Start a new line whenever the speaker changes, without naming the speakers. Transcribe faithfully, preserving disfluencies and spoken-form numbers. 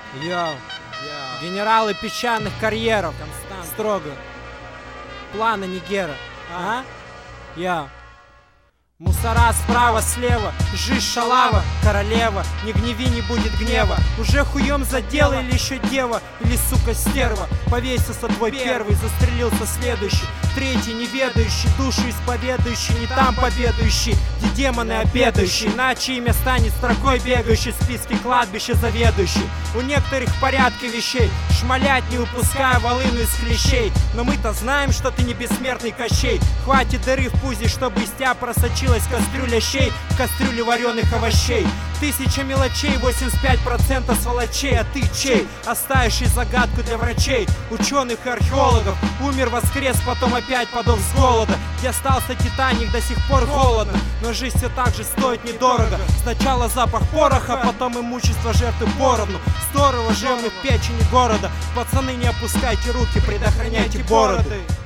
Йоу, генералы песчаных карьеров, Констант, строго. Планы Нигера, а? Я. Мусора справа, слева, жиж шалава, королева, не гневи, не будет гнева. Уже хуем задела или еще дева, или сука стерва. Повесился твой первый, застрелился следующий, третий неведающий, душу исповедующий, не там победающий, где демоны обедающие. Иначе имя станет строкой бегающий, в списке кладбища заведующий. У некоторых в порядке вещей, шмалять не упуская волыну из клещей. Но мы-то знаем, что ты не бессмертный Кощей. Хватит дыры в пузе, чтобы из тебя просочилась кастрюля щей в кастрюле вареных овощей. Тысяча мелочей, восемьдесят пять процентов сволочей. А ты чей? Оставивший загадку для врачей, ученых и археологов. Умер, воскрес, потом опять подох с голода. Где остался Титаник, до сих пор холодно. Но жизнь все так же стоит недорого. Сначала запах пороха, потом имущество жертвы поровну. Здорово, живем в печени города. Пацаны, не опускайте руки, предохраняйте бороды.